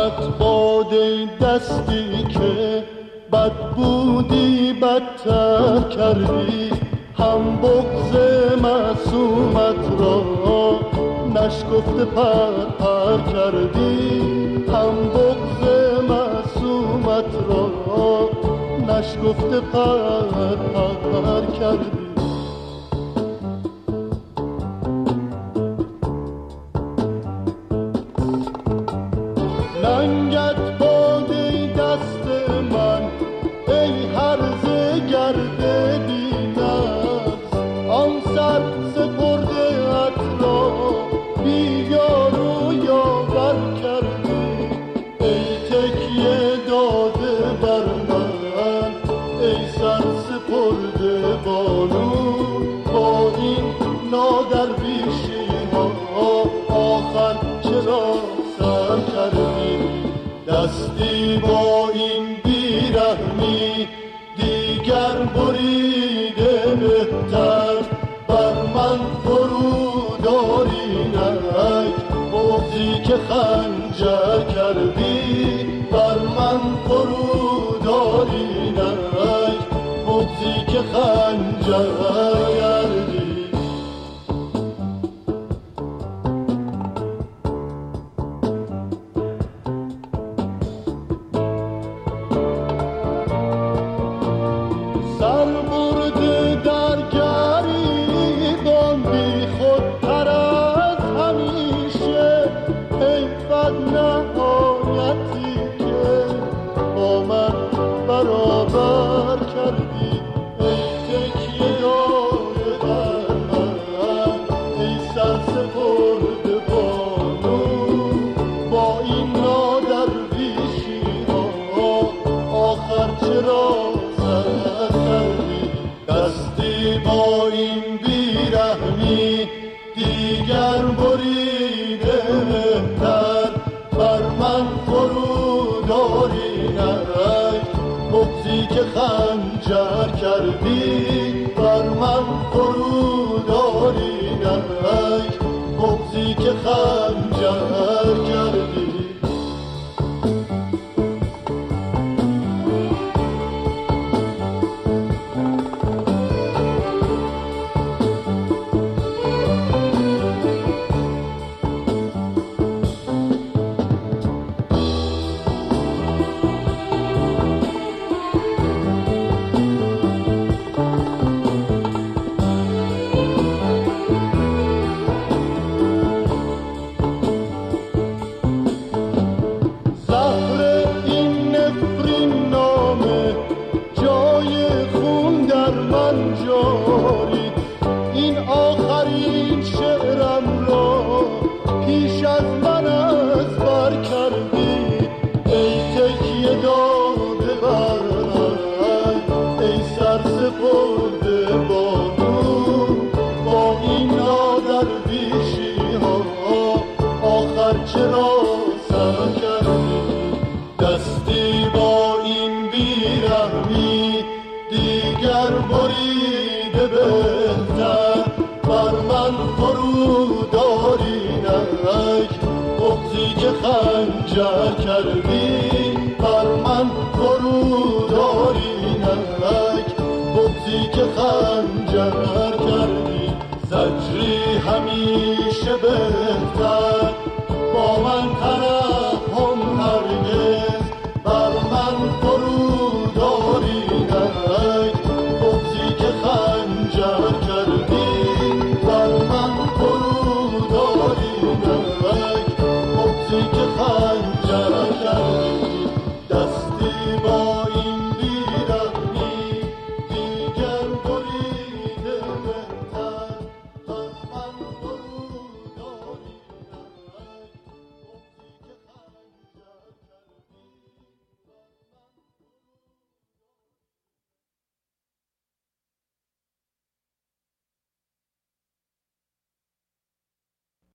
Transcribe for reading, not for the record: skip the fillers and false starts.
ننگت باده دستی که بد بودی بدتر کردی، هم بغض معصومت را نشکفته پر کردی، هم بغض معصومت را نشکفته پر کردی. ننگت باده دست من ای هرزه گرده بی‌نفس، آن سر سپرده ات را بی یار و یاور کردی. ای تکیه داده بر من ای سر سپرده بانو، با این نادرویشی ها آخر چرا سر کردی؟ دستی با این بیرحمی دیگر بریده بهتر، بر من فرود آرینک بغضی که خنجر کردی، بر من فرود آرینک بغضی که خنجر کردی. سر برده در گریبان بی خودتر از همیشه، حیفت نهایتی که با من برابر کردی. ای تکیه داده در من ای سر سپرده بانو، با این نادرویشی ها آخر چرا دستی با این بیرحمی دیگر بریده بهتر، بر من فرود آرینک بغضی که خنجر کردی، بر من فرود آرینک بغضی که خنجر کردی. این آخرین شعرم را پیش از من از بر کردی. ای تکیه داده بر من ای سر سپرده بانو، با این نادرویشی ها آخر چرا سر کردی؟ دستی با این بیرحمی دیگر بریده بهتر، بر من فرود آرینک بغضی که خنجر کردی، بر من فرود آرینک بغضی که خنجر کردی. زجری همیشه بهتر با من